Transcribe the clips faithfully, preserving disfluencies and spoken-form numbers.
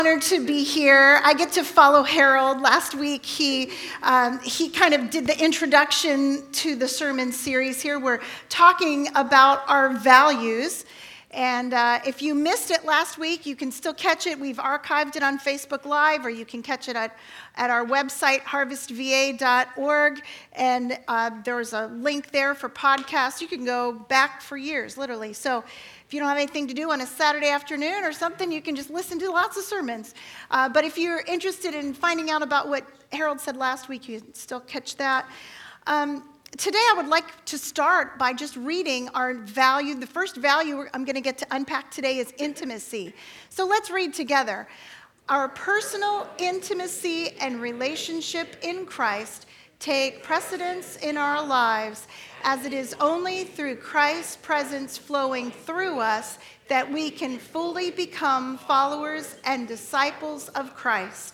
Honored to be here. I get to follow Harold. Last week, he um, he kind of did the introduction to the sermon series here. We're talking about our values. And uh, if you missed it last week, you can still catch it. We've archived it on Facebook Live, or you can catch it at, at our website, harvest v a dot org. And uh, there's a link there for podcasts. You can go back for years, literally. So if you don't have anything to do on a Saturday afternoon or something, you can just listen to lots of sermons. Uh, but if you're interested in finding out about what Harold said last week, you can still catch that. Um, Today, I would like to start by just reading our value. The first value I'm going to get to unpack today is intimacy. So let's read together. Our personal intimacy and relationship in Christ take precedence in our lives, as it is only through Christ's presence flowing through us that we can fully become followers and disciples of Christ.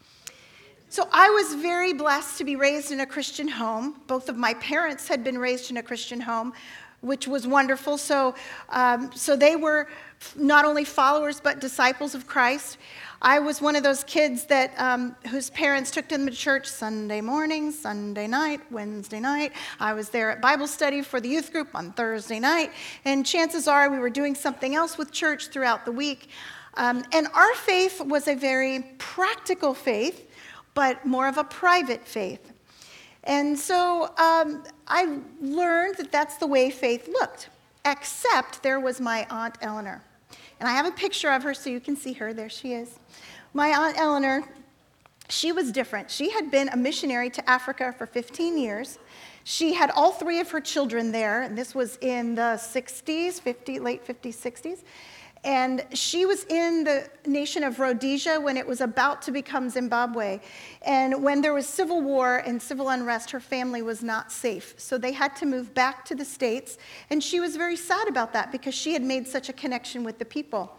So I was very blessed to be raised in a Christian home. Both of my parents had been raised in a Christian home, which was wonderful. So, um, so they were not only followers but disciples of Christ. I was one of those kids that um, whose parents took them to church Sunday morning, Sunday night, Wednesday night. I was there at Bible study for the youth group on Thursday night, and chances are we were doing something else with church throughout the week. Um, and our faith was a very practical faith, but more of a private faith. And so um, I learned that that's the way faith looked, except there was my Aunt Eleanor. And I have a picture of her so you can see her. There she is. My Aunt Eleanor, she was different. She had been a missionary to Africa for fifteen years. She had all three of her children there, and this was in the sixties, fifty, late fifties, sixties. And she was in the nation of Rhodesia when it was about to become Zimbabwe. And when there was civil war and civil unrest, her family was not safe. So they had to move back to the States. And she was very sad about that because she had made such a connection with the people.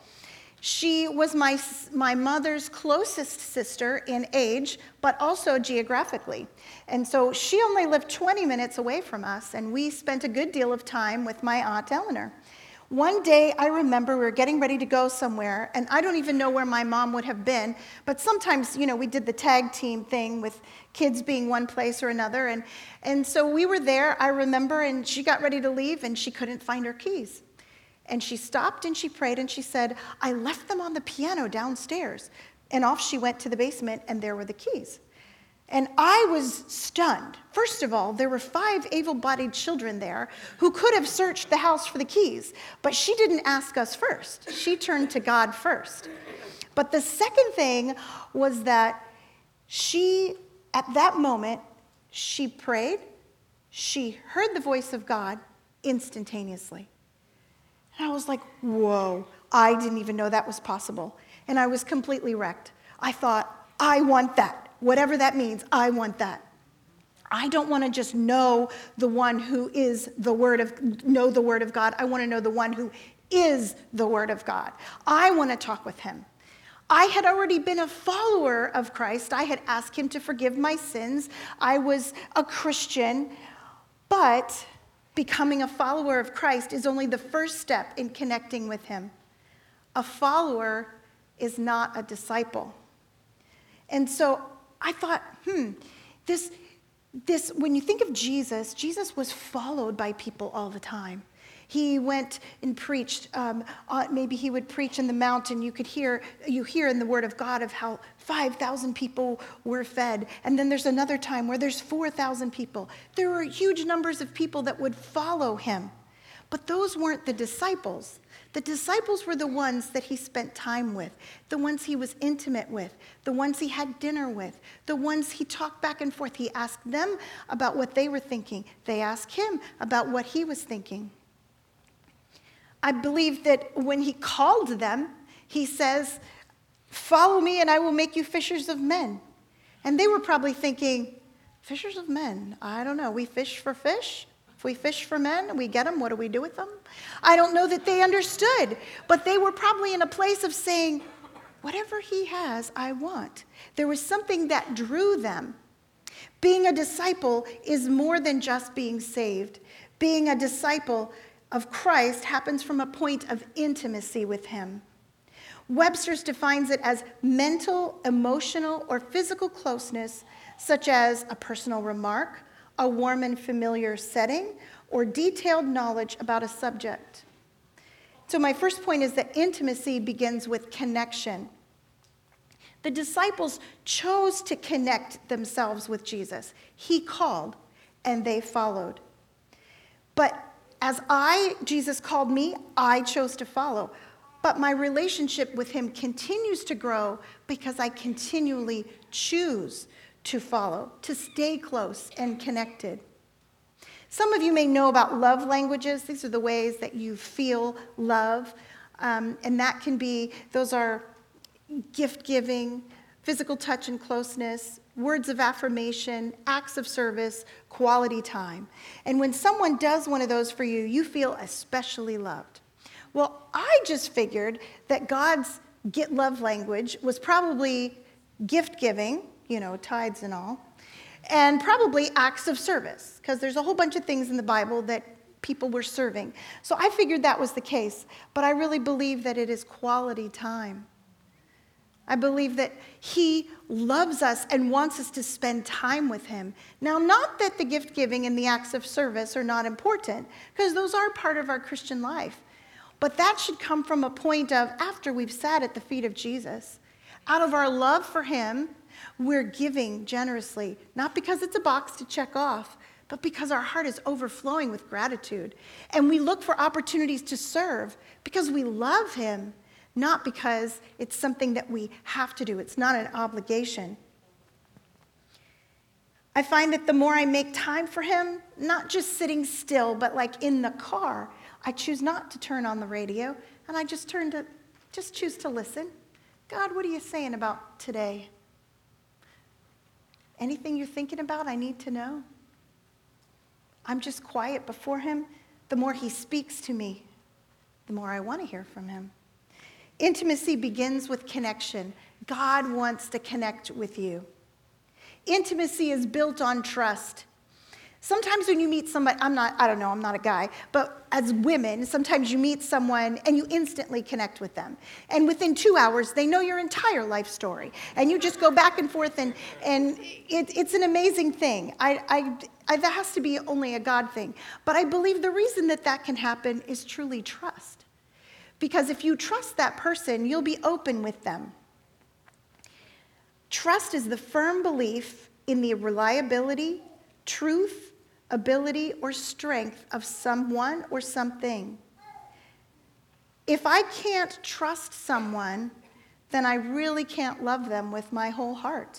She was my, my mother's closest sister in age, but also geographically. And so she only lived twenty minutes away from us, and we spent a good deal of time with my Aunt Eleanor. One day, I remember we were getting ready to go somewhere, and I don't even know where my mom would have been, but sometimes, you know, we did the tag team thing with kids being one place or another, and, and so we were there, I remember, and she got ready to leave, and she couldn't find her keys. And she stopped, and she prayed, and she said, "I left them on the piano downstairs." And off she went to the basement, and there were the keys. And I was stunned. First of all, there were five able-bodied children there who could have searched the house for the keys, but she didn't ask us first. She turned to God first. But the second thing was that she, at that moment, she prayed, she heard the voice of God instantaneously. And I was like, whoa, I didn't even know that was possible. And I was completely wrecked. I thought, I want that. Whatever that means, I want that. I don't want to just know the one who is the word of, know the word of God. I want to know the one who is the word of God. I want to talk with him. I had already been a follower of Christ. I had asked him to forgive my sins. I was a Christian, but becoming a follower of Christ is only the first step in connecting with him. A follower is not a disciple. And so I thought, hmm, this, this, when you think of Jesus, Jesus was followed by people all the time. He went and preached. Um, uh, maybe he would preach in the mountain. You could hear, you hear in the Word of God of how five thousand people were fed. And then there's another time where there's four thousand people. There were huge numbers of people that would follow him. But those weren't the disciples. The disciples were the ones that he spent time with, the ones he was intimate with, the ones he had dinner with, the ones he talked back and forth. He asked them about what they were thinking. They asked him about what he was thinking. I believe that when he called them, he says, "Follow me and I will make you fishers of men." And they were probably thinking, fishers of men? I don't know. We fish for fish? If we fish for men, we get them, what do we do with them? I don't know that they understood, but they were probably in a place of saying, whatever he has, I want. There was something that drew them. Being a disciple is more than just being saved. Being a disciple of Christ happens from a point of intimacy with him. Webster's defines it as mental, emotional, or physical closeness, such as a personal remark, a warm and familiar setting, or detailed knowledge about a subject. So my first point is that intimacy begins with connection. The disciples chose to connect themselves with Jesus. He called, and they followed. But as I, Jesus called me, I chose to follow. But my relationship with him continues to grow because I continually choose to follow, to stay close and connected. Some of you may know about love languages. These are the ways that you feel love. Um, and that can be, those are gift giving, physical touch and closeness, words of affirmation, acts of service, quality time. And when someone does one of those for you, you feel especially loved. Well, I just figured that God's get love language was probably gift giving, you know, tithes and all, and probably acts of service, because there's a whole bunch of things in the Bible that people were serving. So I figured that was the case, but I really believe that it is quality time. I believe that he loves us and wants us to spend time with him. Now, not that the gift giving and the acts of service are not important, because those are part of our Christian life. But that should come from a point of, after we've sat at the feet of Jesus, out of our love for him, we're giving generously, not because it's a box to check off, but because our heart is overflowing with gratitude. And we look for opportunities to serve because we love him, not because it's something that we have to do. It's not an obligation. I find that the more I make time for him, not just sitting still, but like in the car, I choose not to turn on the radio, and I just turn to, just choose to listen. God, what are you saying about today? Anything you're thinking about, I need to know. I'm just quiet before him. The more he speaks to me, the more I want to hear from him. Intimacy begins with connection. God wants to connect with you. Intimacy is built on trust. Sometimes when you meet somebody, I'm not, I don't know, I'm not a guy, but as women, sometimes you meet someone and you instantly connect with them. And within two hours, they know your entire life story. And you just go back and forth, and, and it, it's an amazing thing. I, I, I, that has to be only a God thing. But I believe the reason that that can happen is truly trust. Because if you trust that person, you'll be open with them. Trust is the firm belief in the reliability, truth, ability, or strength of someone or something. If I can't trust someone, then I really can't love them with my whole heart.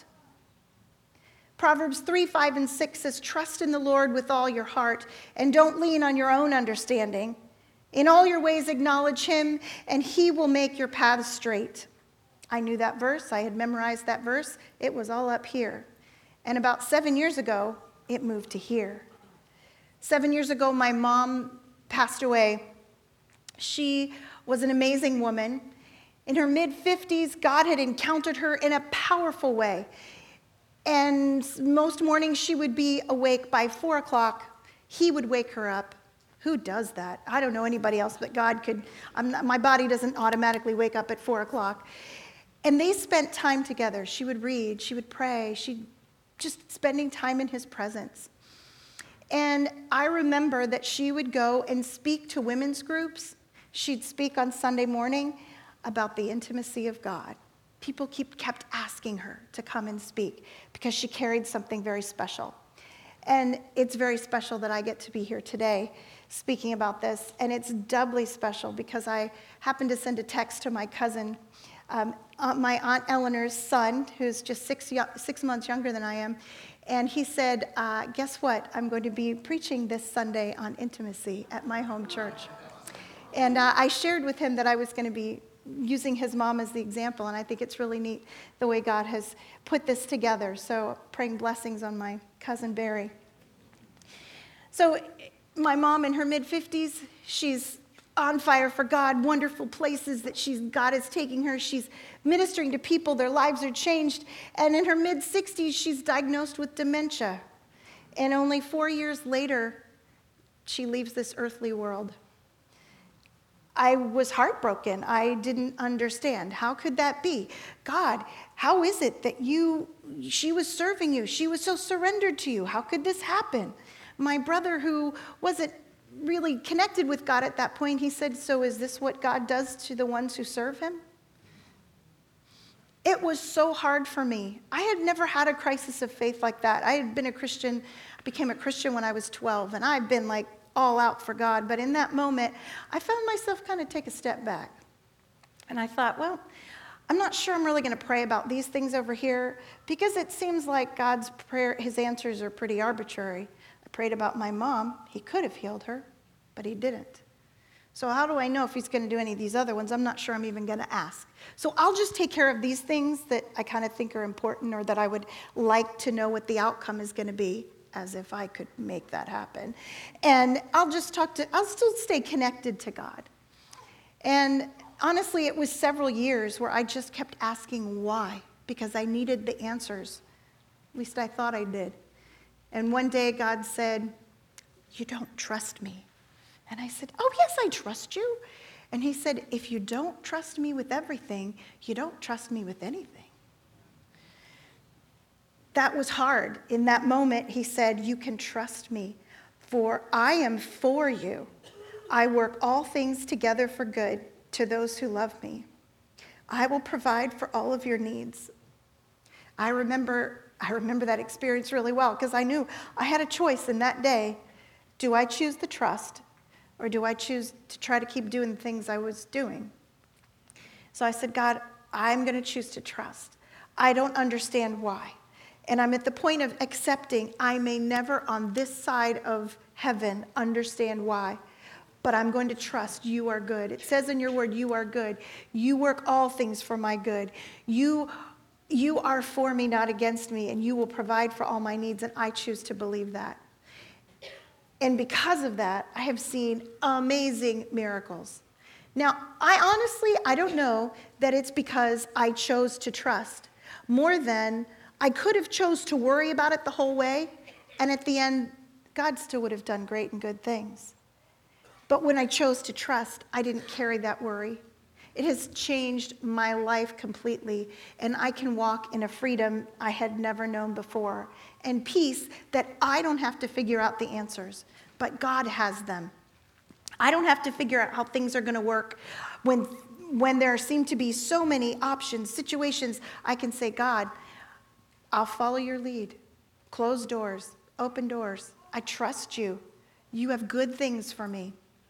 Proverbs three, five, and six says, trust in the Lord with all your heart, and don't lean on your own understanding. In all your ways acknowledge him, and he will make your paths straight. I knew that verse. I had memorized that verse. It was all up here. And about seven years ago, it moved to here. Seven years ago, my mom passed away. She was an amazing woman. In her mid-fifties, God had encountered her in a powerful way. And most mornings, she would be awake by four o'clock. He would wake her up. Who does that? I don't know anybody else, but God could. I'm not, my body doesn't automatically wake up at four o'clock. And they spent time together. She would read. She would pray. She just spending time in his presence. And I remember that she would go and speak to women's groups. She'd speak on Sunday morning about the intimacy of God. People keep, kept asking her to come and speak because she carried something very special. And it's very special that I get to be here today speaking about this. And it's doubly special because I happened to send a text to my cousin, um, my Aunt Eleanor's son, who's just six, six months younger than I am. And he said, uh, guess what? I'm going to be preaching this Sunday on intimacy at my home church. And uh, I shared with him that I was going to be using his mom as the example, and I think it's really neat the way God has put this together. So praying blessings on my cousin Barry. So my mom in her mid-fifties, she's on fire for God, wonderful places that she's God is taking her. She's ministering to people, their lives are changed. And in her mid-sixties, she's diagnosed with dementia. And only four years later, she leaves this earthly world. I was heartbroken. I didn't understand. How could that be? God, how is it that you, she was serving you? She was so surrendered to you. How could this happen? My brother, who wasn't really connected with God at that point, he said, so is this what God does to the ones who serve him? It was so hard for me. I had never had a crisis of faith like that. I had been a Christian, became a Christian when I was twelve, and I've been like all out for God. But in that moment, I found myself kind of take a step back. And I thought, well, I'm not sure I'm really going to pray about these things over here, because it seems like God's prayer, his answers are pretty arbitrary. I prayed about my mom. He could have healed her, but he didn't. So how do I know if he's going to do any of these other ones? I'm not sure I'm even going to ask. So I'll just take care of these things that I kind of think are important, or that I would like to know what the outcome is going to be, as if I could make that happen. And I'll just talk to, I'll still stay connected to God. And honestly, it was several years where I just kept asking why, because I needed the answers. At least I thought I did. And one day God said, you don't trust me. And I said, oh, yes, I trust you. And he said, if you don't trust me with everything, you don't trust me with anything. That was hard. In that moment, he said, you can trust me, for I am for you. I work all things together for good to those who love me. I will provide for all of your needs. I remember, I remember that experience really well, because I knew I had a choice in that day. Do I choose the trust? Or do I choose to try to keep doing the things I was doing? So I said, God, I'm going to choose to trust. I don't understand why. And I'm at the point of accepting I may never on this side of heaven understand why. But I'm going to trust you are good. It says in your word, you are good. You work all things for my good. You, you are for me, not against me, and you will provide for all my needs, and I choose to believe that. And because of that, I have seen amazing miracles. Now, I honestly, I don't know that it's because I chose to trust more than I could have chose to worry about it the whole way, and at the end, God still would have done great and good things. But when I chose to trust, I didn't carry that worry. It has changed my life completely, and I can walk in a freedom I had never known before, and peace that I don't have to figure out the answers, but God has them. I don't have to figure out how things are going to work. When, when there seem to be so many options, situations, I can say, God, I'll follow your lead. Close doors, open doors. I trust you. You have good things for me.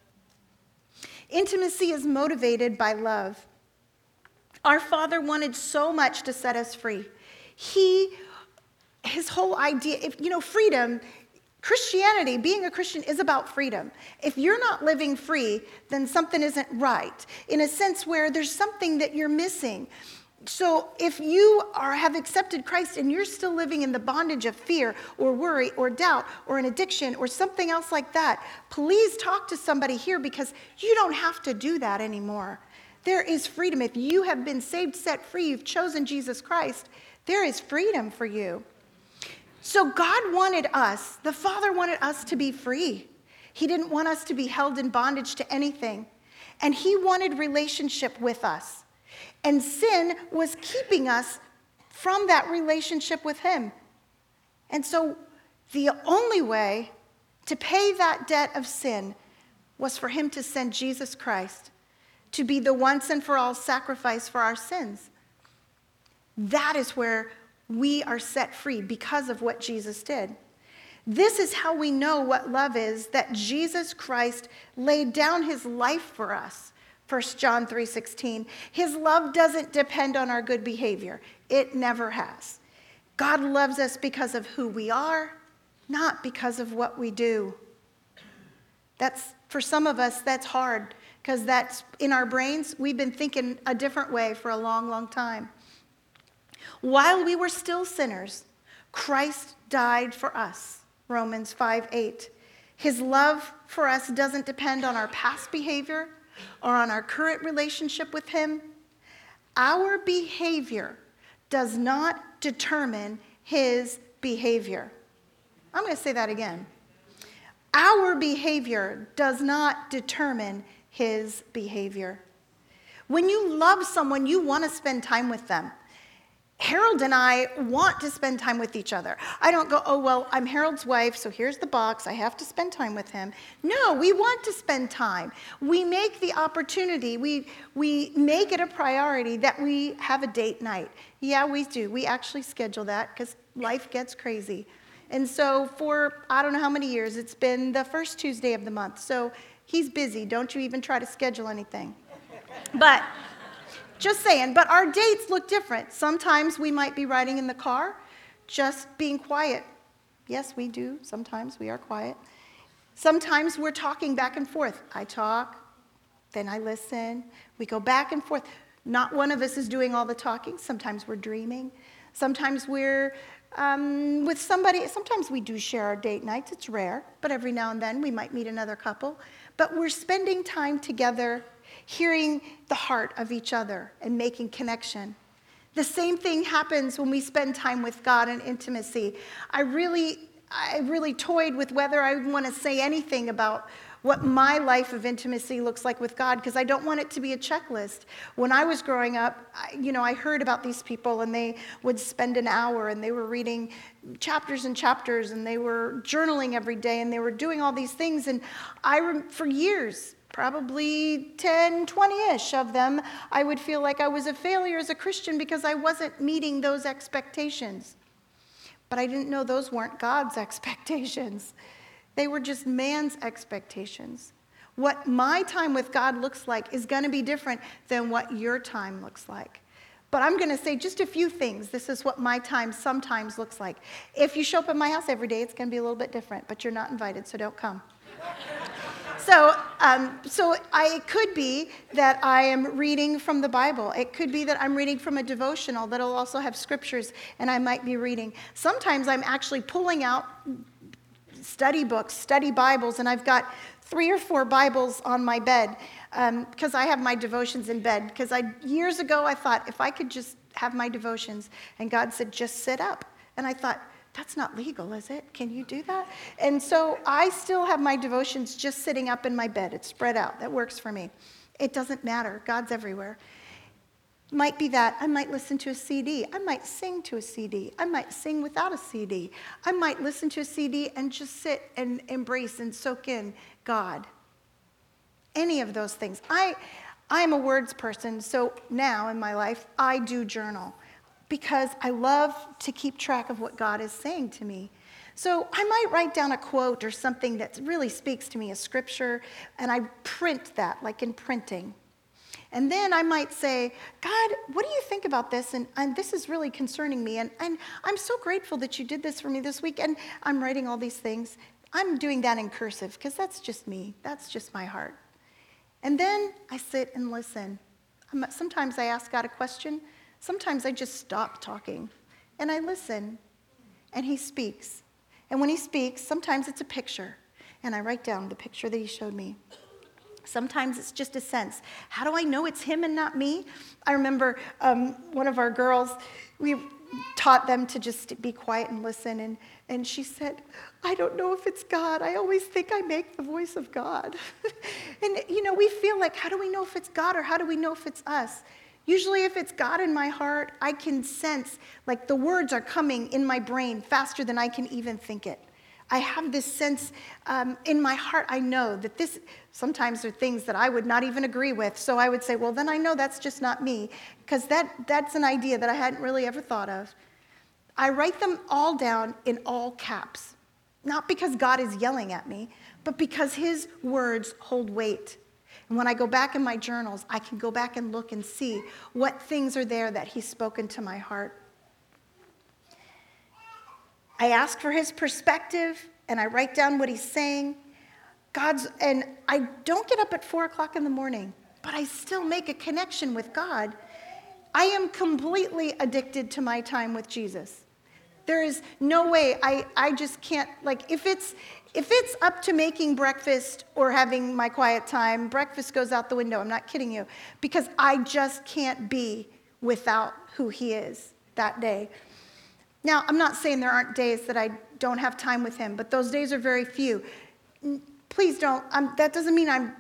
Intimacy is motivated by love. Our Father wanted so much to set us free. He, his whole idea, if you know, freedom, Christianity, being a Christian is about freedom. If you're not living free, then something isn't right, in a sense where there's something that you're missing. So if you are, have accepted Christ and you're still living in the bondage of fear or worry or doubt or an addiction or something else like that, please talk to somebody here, because you don't have to do that anymore. There is freedom. If you have been saved, set free, you've chosen Jesus Christ, there is freedom for you. So God wanted us, the Father wanted us to be free. He didn't want us to be held in bondage to anything. And he wanted relationship with us. And sin was keeping us from that relationship with him. And so the only way to pay that debt of sin was for him to send Jesus Christ to be the once and for all sacrifice for our sins. That is where we are set free because of what Jesus did. This is how we know what love is, that Jesus Christ laid down his life for us. First John three sixteen. His love doesn't depend on our good behavior. It never has. God loves us because of who we are, not because of what we do. That's, for some of us, that's hard, because that's in our brains. We've been thinking a different way for a long, long time. While we were still sinners, Christ died for us. Romans five eight. His love for us doesn't depend on our past behavior or on our current relationship with him. Our behavior does not determine his behavior. I'm going to say that again. Our behavior does not determine his behavior. When you love someone, you want to spend time with them. Harold and I want to spend time with each other. I don't go, oh, well, I'm Harold's wife, so here's the box. I have to spend time with him. No, we want to spend time. We make the opportunity, we, we make it a priority that we have a date night. Yeah, we do. We actually schedule that because life gets crazy. And so for, I don't know how many years, it's been the first Tuesday of the month. So he's busy. Don't you even try to schedule anything. But just saying, but our dates look different. Sometimes we might be riding in the car, just being quiet. Yes, we do. Sometimes we are quiet. Sometimes we're talking back and forth. I talk, then I listen. We go back and forth. Not one of us is doing all the talking. Sometimes we're dreaming. Sometimes we're um, with somebody. Sometimes we do share our date nights. It's rare, but every now and then we might meet another couple. But we're spending time together, hearing the heart of each other and making connection. The same thing happens when we spend time with God in intimacy. I really, I really toyed with whether I want to say anything about what my life of intimacy looks like with God, because I don't want it to be a checklist. When I was growing up, I, you know, I heard about these people, and they would spend an hour, and they were reading chapters and chapters, and they were journaling every day, and they were doing all these things. And I, for years, probably ten, twenty-ish of them, I would feel like I was a failure as a Christian because I wasn't meeting those expectations. But I didn't know those weren't God's expectations. They were just man's expectations. What my time with God looks like is going to be different than what your time looks like. But I'm going to say just a few things. This is what my time sometimes looks like. If you show up at my house every day, it's going to be a little bit different, but you're not invited, so don't come. So, um, so I, it could be that I am reading from the Bible. It could be that I'm reading from a devotional that'll also have scriptures, and I might be reading. Sometimes I'm actually pulling out study books, study Bibles, and I've got three or four Bibles on my bed because um, I have my devotions in bed. Because I years ago I thought if I could just have my devotions, and God said just sit up, and I thought, that's not legal, is it? Can you do that? And so I still have my devotions just sitting up in my bed. It's spread out. That works for me. It doesn't matter. God's everywhere. Might be that. I might listen to a C D. I might sing to a C D. I might sing without a C D. I might listen to a C D and just sit and embrace and soak in God. Any of those things. I, I'm a words person, so now in my life, I do journal, because I love to keep track of what God is saying to me. So I might write down a quote or something that really speaks to me, a scripture, and I print that, like in printing. And then I might say, God, what do you think about this? And, and this is really concerning me. And, and I'm so grateful that you did this for me this week. And I'm writing all these things. I'm doing that in cursive because that's just me. That's just my heart. And then I sit and listen. I'm, sometimes I ask God a question. Sometimes I just stop talking. And I listen. And he speaks. And when he speaks, sometimes it's a picture. And I write down the picture that he showed me. Sometimes it's just a sense. How do I know it's him and not me? I remember um, one of our girls, we taught them to just be quiet and listen. And, and she said, I don't know if it's God. I always think I make the voice of God. And, you know, we feel like, how do we know if it's God or how do we know if it's us? Usually if it's God in my heart, I can sense like the words are coming in my brain faster than I can even think it. I have this sense um, in my heart, I know that this, sometimes are things that I would not even agree with. So I would say, well, then I know that's just not me, because that, that's an idea that I hadn't really ever thought of. I write them all down in all caps, not because God is yelling at me, but because his words hold weight. And when I go back in my journals, I can go back and look and see what things are there that he's spoken to my heart. I ask for his perspective, and I write down what he's saying. God's, and I don't get up at four o'clock in the morning, but I still make a connection with God. I am completely addicted to my time with Jesus. There is no way, I, I just can't, like, if it's, if it's up to making breakfast or having my quiet time, breakfast goes out the window. I'm not kidding you, because I just can't be without who he is that day. Now, I'm not saying there aren't days that I don't have time with him, but those days are very few. Please don't, um, that doesn't mean I'm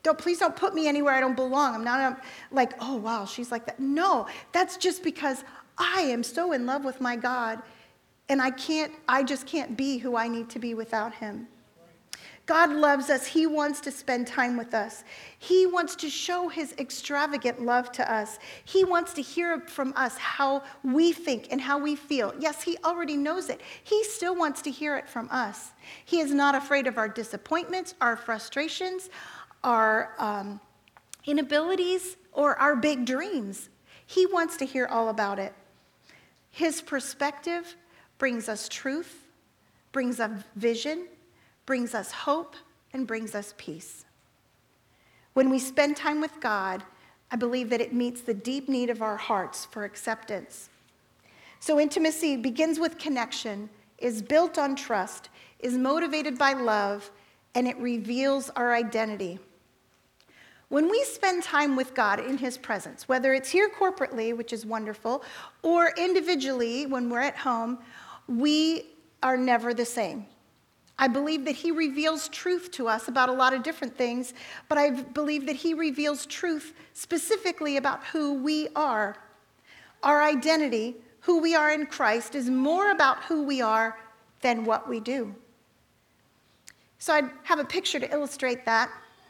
Don't, please don't put me anywhere I don't belong. I'm not um, like, oh, wow, she's like that. No, that's just because I am so in love with my God, and I can't, I just can't be who I need to be without him. God loves us. He wants to spend time with us. He wants to show his extravagant love to us. He wants to hear from us how we think and how we feel. Yes, he already knows it. He still wants to hear it from us. He is not afraid of our disappointments, our frustrations, our um, inabilities, or our big dreams. He wants to hear all about it. His perspective brings us truth, brings us vision, brings us hope, and brings us peace. When we spend time with God, I believe that it meets the deep need of our hearts for acceptance. So intimacy begins with connection, is built on trust, is motivated by love, and it reveals our identity. When we spend time with God in his presence, whether it's here corporately, which is wonderful, or individually when we're at home, we are never the same. I believe that he reveals truth to us about a lot of different things, but I believe that he reveals truth specifically about who we are. Our identity, who we are in Christ, is more about who we are than what we do. So I have a picture to illustrate that.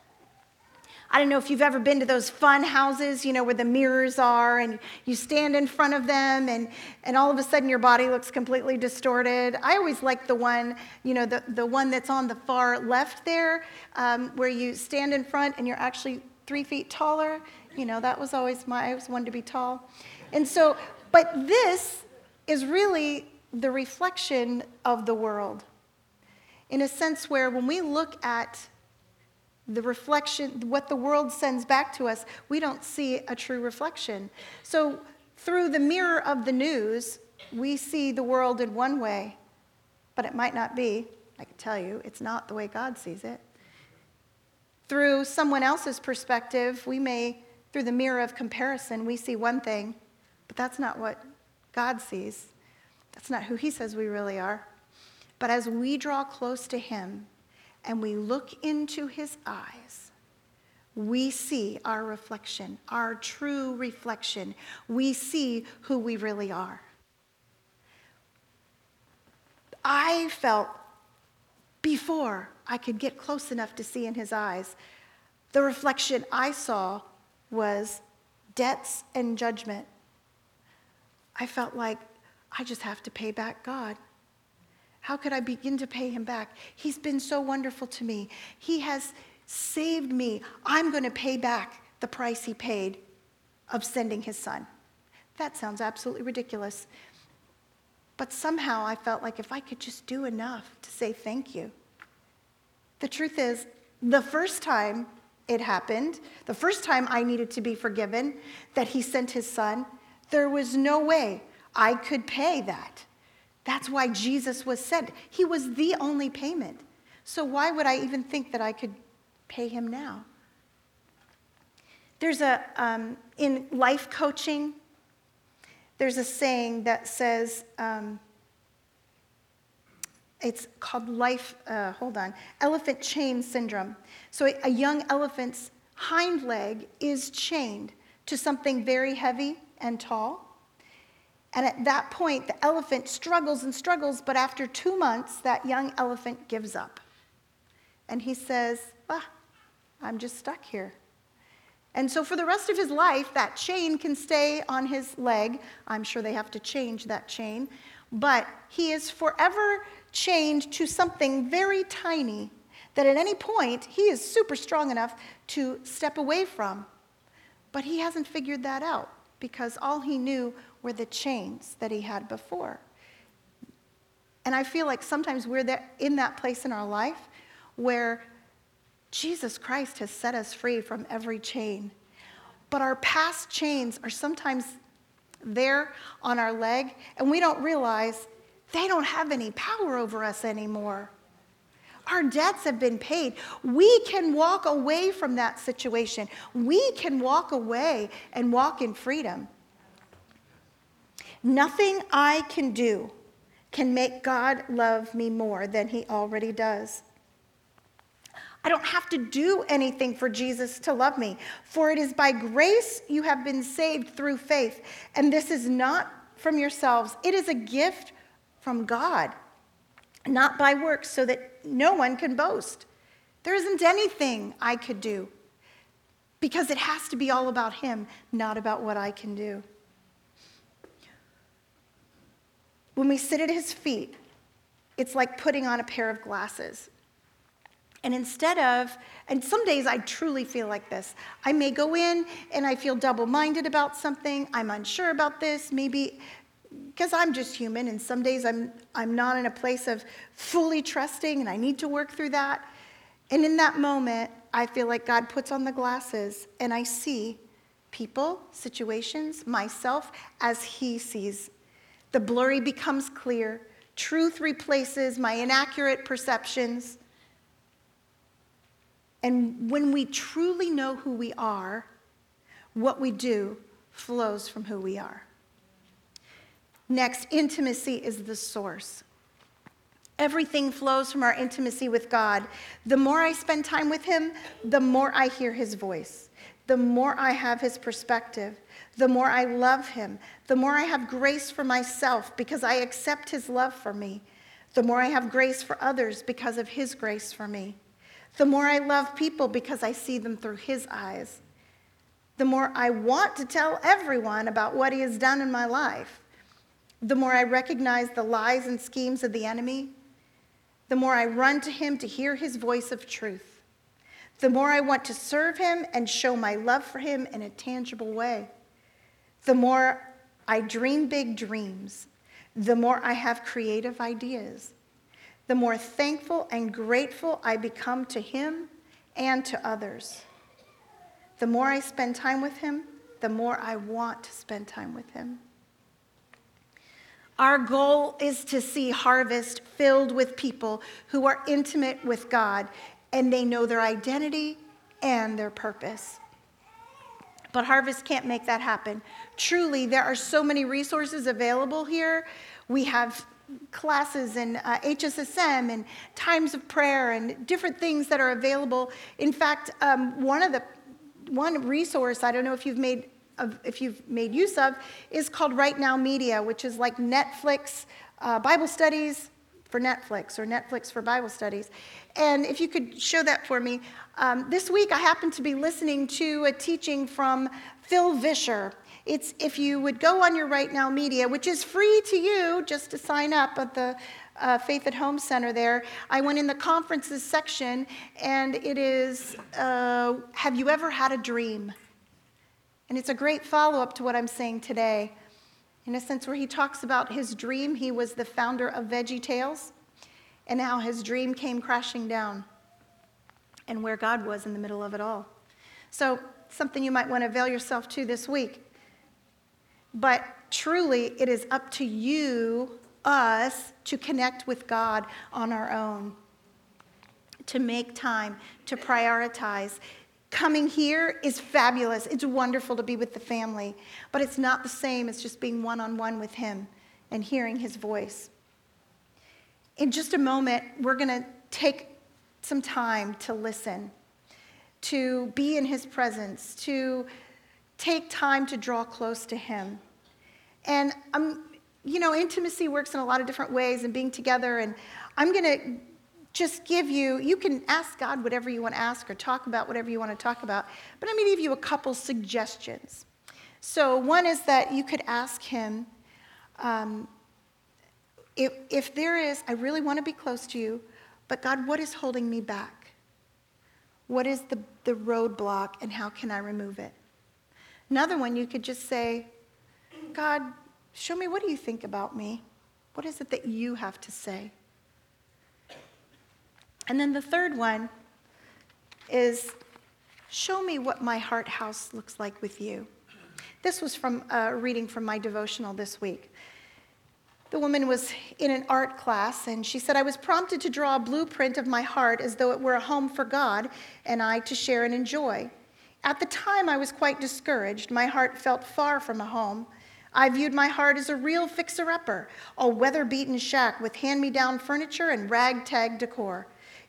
I don't know if you've ever been to those fun houses, you know, where the mirrors are and you stand in front of them and, and all of a sudden your body looks completely distorted. I always like the one, you know, the, the one that's on the far left there, um, where you stand in front and you're actually three feet taller. You know, that was always my, I always wanted to be tall. And so, but this is really the reflection of the world, in a sense where when we look at the reflection, what the world sends back to us, we don't see a true reflection. So through the mirror of the news, we see the world in one way, but it might not be. I can tell you, it's not the way God sees it. Through someone else's perspective, we may, through the mirror of comparison, we see one thing, but that's not what God sees. That's not who he says we really are. But as we draw close to him, and we look into his eyes, we see our reflection, our true reflection. We see who we really are. I felt, before I could get close enough to see in his eyes, the reflection I saw was debts and judgment. I felt like I just have to pay back God. How could I begin to pay him back? He's been so wonderful to me. He has saved me. I'm going to pay back the price he paid of sending his son. That sounds absolutely ridiculous. But somehow I felt like if I could just do enough to say thank you. The truth is, the first time it happened, the first time I needed to be forgiven, that he sent his son, there was no way I could pay that. That's why Jesus was sent. He was the only payment. So why would I even think that I could pay him now? There's a, um, in life coaching, there's a saying that says, um, it's called life, uh, hold on, elephant chain syndrome. So a, a young elephant's hind leg is chained to something very heavy and tall. And at that point, the elephant struggles and struggles, but after two months, that young elephant gives up. And he says, ah, I'm just stuck here. And so for the rest of his life, that chain can stay on his leg. I'm sure they have to change that chain. But he is forever chained to something very tiny that at any point, he is super strong enough to step away from. But he hasn't figured that out because all he knew were the chains that he had before. And I feel like sometimes we're there in that place in our life where Jesus Christ has set us free from every chain. But our past chains are sometimes there on our leg, and we don't realize they don't have any power over us anymore. Our debts have been paid. We can walk away from that situation. We can walk away and walk in freedom. Nothing I can do can make God love me more than he already does. I don't have to do anything for Jesus to love me. For it is by grace you have been saved through faith. And this is not from yourselves. It is a gift from God, not by works, so that no one can boast. There isn't anything I could do, because it has to be all about him, not about what I can do. When we sit at his feet, it's like putting on a pair of glasses. And instead of, and some days I truly feel like this. I may go in and I feel double-minded about something. I'm unsure about this, maybe because I'm just human, and some days I'm I'm not in a place of fully trusting, and I need to work through that. And in that moment, I feel like God puts on the glasses, and I see people, situations, myself as he sees. The blurry becomes clear. Truth replaces my inaccurate perceptions. And when we truly know who we are, what we do flows from who we are. Next, intimacy is the source. Everything flows from our intimacy with God. The more I spend time with him, the more I hear his voice. The more I have his perspective. The more I love him. The more I have grace for myself because I accept his love for me. The more I have grace for others because of his grace for me. The more I love people because I see them through his eyes. The more I want to tell everyone about what he has done in my life. The more I recognize the lies and schemes of the enemy. The more I run to him to hear his voice of truth. The more I want to serve him and show my love for him in a tangible way. The more I dream big dreams. The more I have creative ideas. The more thankful and grateful I become to him and to others. The more I spend time with him, the more I want to spend time with him. Our goal is to see Harvest filled with people who are intimate with God and they know their identity and their purpose. But Harvest can't make that happen. Truly, there are so many resources available here. We have classes and uh, H S S M and times of prayer and different things that are available. In fact, um, one of the one resource, I don't know if you've made of, if you've made use of, is called Right Now Media, which is like Netflix uh, Bible studies for Netflix, or Netflix for Bible studies. And if you could show that for me. Um, this week I happened to be listening to a teaching from Phil Vischer. It's if you would go on your Right Now Media, which is free to you just to sign up at the uh, Faith at Home Center there. I went in the conferences section, and it is, uh, have you ever had a dream? And it's a great follow-up to what I'm saying today. In a sense where he talks about his dream. He was the founder of VeggieTales, and how his dream came crashing down, and where God was in the middle of it all. So something you might want to avail yourself to this week. But truly, it is up to you, us, to connect with God on our own, to make time, to prioritize. Coming here is fabulous. It's wonderful to be with the family, but it's not the same as just being one-on-one with him and hearing his voice. In just a moment, we're going to take some time to listen, to be in his presence, to take time to draw close to him. And, um, you know, intimacy works in a lot of different ways, and being together, and I'm going to just give you, you can ask God whatever you want to ask or talk about whatever you want to talk about, but I'm going to give you a couple suggestions. So one is that you could ask him, um, if, if there is, I really want to be close to you, but God, what is holding me back? What is the, the roadblock, and how can I remove it? Another one, you could just say, God, show me, what do you think about me? What is it that you have to say? And then the third one is, show me what my heart house looks like with you. This was from a reading from my devotional this week. The woman was in an art class, and she said, I was prompted to draw a blueprint of my heart as though it were a home for God and I to share and enjoy. At the time, I was quite discouraged. My heart felt far from a home. I viewed my heart as a real fixer-upper, a weather-beaten shack with hand-me-down furniture and ragtag decor.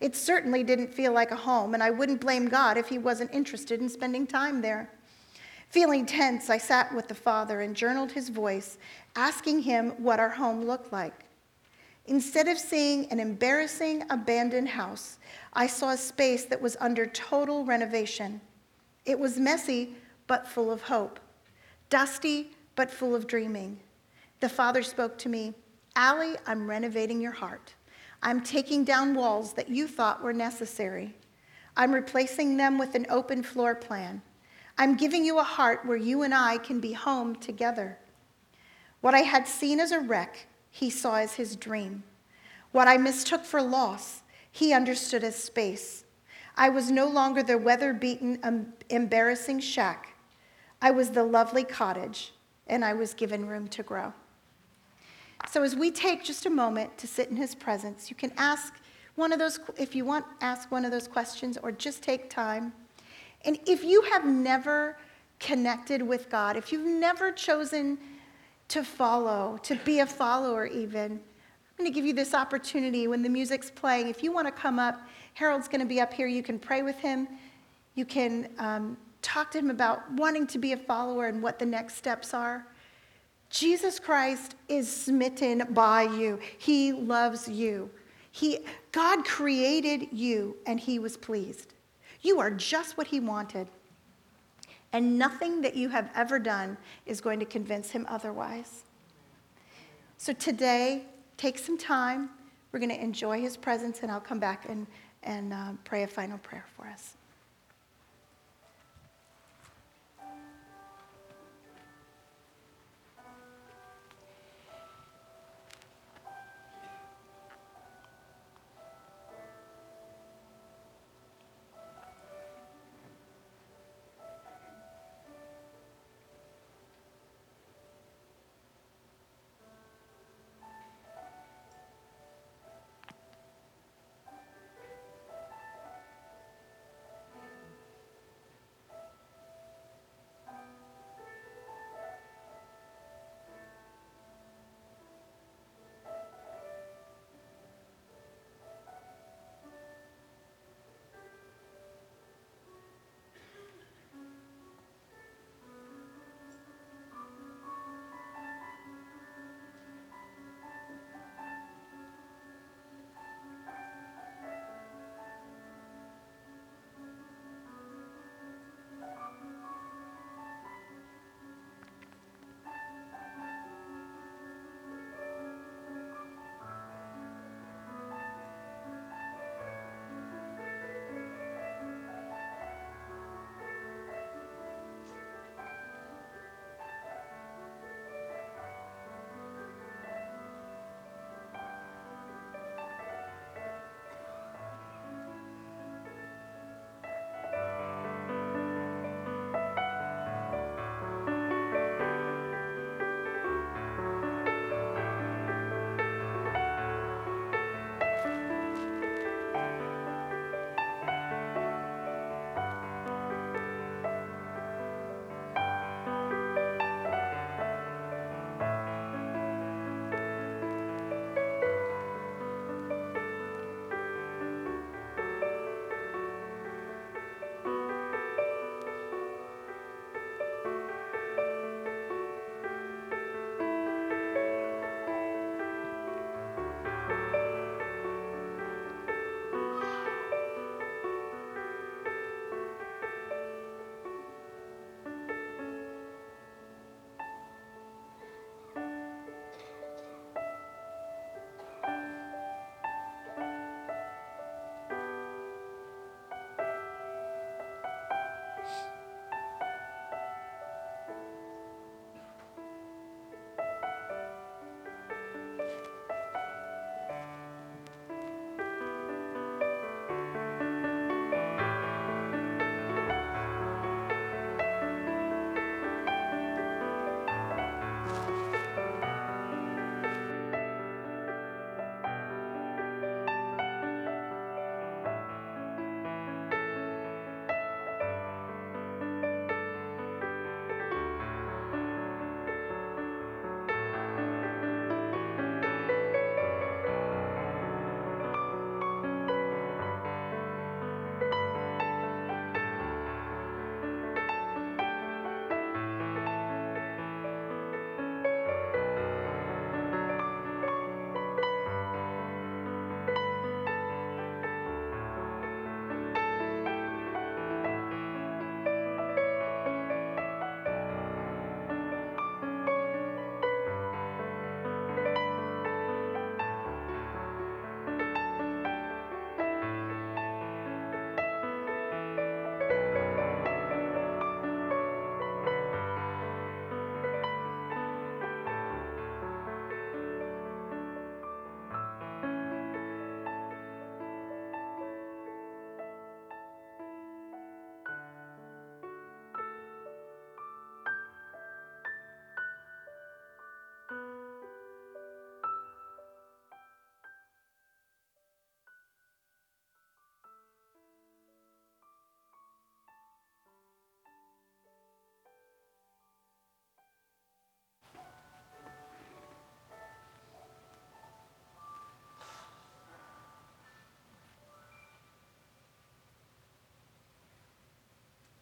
It certainly didn't feel like a home, and I wouldn't blame God if he wasn't interested in spending time there. Feeling tense, I sat with the Father and journaled his voice, asking him what our home looked like. Instead of seeing an embarrassing, abandoned house, I saw a space that was under total renovation. It was messy, but full of hope. Dusty, but full of dreaming. The Father spoke to me, "Allie, I'm renovating your heart. I'm taking down walls that you thought were necessary. I'm replacing them with an open floor plan. I'm giving you a heart where you and I can be home together." What I had seen as a wreck, he saw as his dream. What I mistook for loss, he understood as space. I was no longer the weather-beaten, um, embarrassing shack. I was the lovely cottage, and I was given room to grow. So as we take just a moment to sit in his presence, you can ask one of those, if you want, ask one of those questions, or just take time. And if you have never connected with God, if you've never chosen to follow, to be a follower even, I'm going to give you this opportunity when the music's playing. If you want to come up, Harold's going to be up here. You can pray with him. You can um, talk to him about wanting to be a follower and what the next steps are. Jesus Christ is smitten by you. He loves you. He, God created you, and he was pleased. You are just what he wanted. And nothing that you have ever done is going to convince him otherwise. So today, take some time. We're going to enjoy his presence, and I'll come back and, and uh, pray a final prayer for us.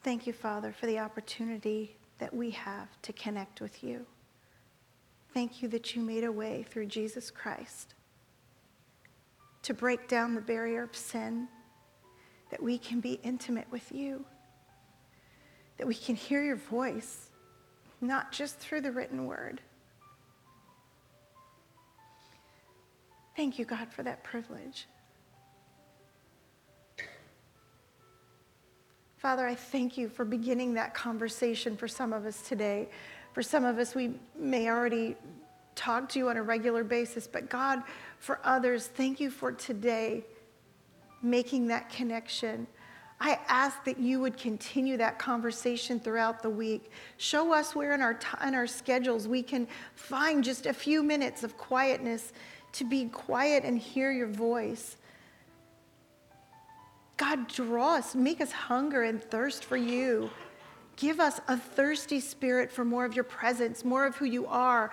Thank you, Father, for the opportunity that we have to connect with you. Thank you that you made a way through Jesus Christ to break down the barrier of sin, that we can be intimate with you, that we can hear your voice, not just through the written word. Thank you, God, for that privilege. Father, I thank you for beginning that conversation for some of us today. For some of us, we may already talk to you on a regular basis, but God, for others, thank you for today making that connection. I ask that you would continue that conversation throughout the week. Show us where in our, t- in our schedules we can find just a few minutes of quietness to be quiet and hear your voice. God, draw us, make us hunger and thirst for you. Give us a thirsty spirit for more of your presence, more of who you are.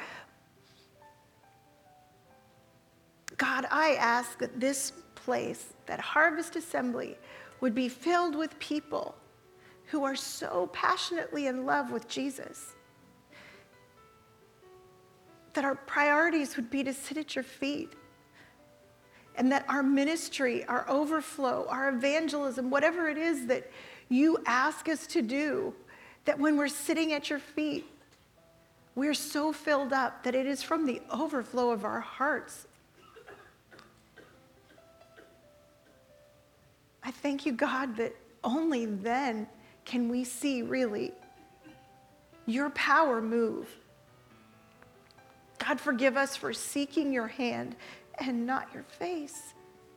God, I ask that this place, that Harvest Assembly, would be filled with people who are so passionately in love with Jesus, that our priorities would be to sit at your feet, and that our ministry, our overflow, our evangelism, whatever it is that you ask us to do, that when we're sitting at your feet, we're so filled up that it is from the overflow of our hearts. I thank you, God, that only then can we see really your power move. God, forgive us for seeking your hand and not your face.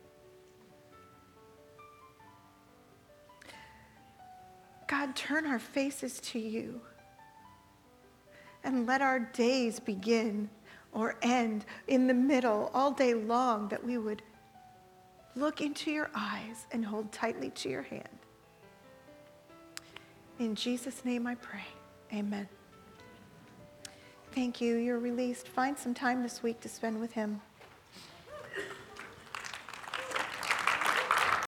God, turn our faces to you and let our days begin or end in the middle all day long, that we would look into your eyes and hold tightly to your hand. In Jesus' name I pray. Amen. Thank you. You're released. Find some time this week to spend with him.